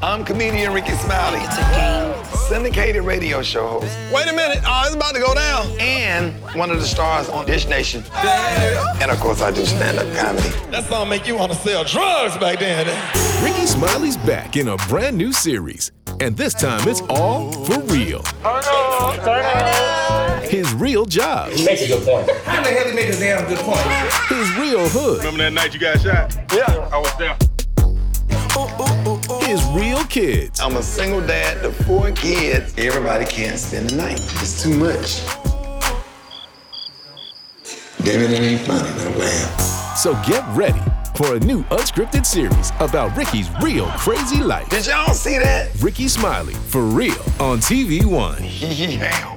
I'm comedian Ricky Smiley. It's a game. Syndicated radio show host. Wait a minute, it's about to go down. And one of the stars on Dish Nation. And of course, I do stand-up comedy. That song make you want to sell drugs back then. Ricky Smiley's back in a brand new series. And this time it's all for real. His real job. He makes a good point. How the hell he make a damn good point? His real hood. Remember that night you got shot? Yeah. I was there. His real kids. I'm a single dad to 4 kids. Everybody can't spend the night. It's too much. Damn it ain't funny, no way. So get ready for a new unscripted series about Ricky's real crazy life. Did y'all see that? Ricky Smiley, for real, on TV One. Yeah.